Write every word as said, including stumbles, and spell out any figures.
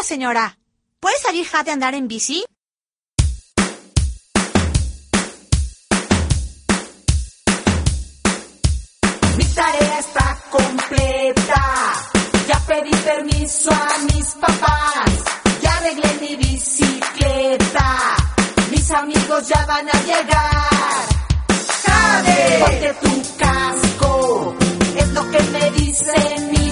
señora. ¿Puede salir Jade a andar en bici? Mi tarea está completa. Ya pedí permiso a mis papás. Ya arreglé mi bicicleta. Mis amigos ya van a llegar. ¡Jade! Ponte tu casco. Es lo que me dice mi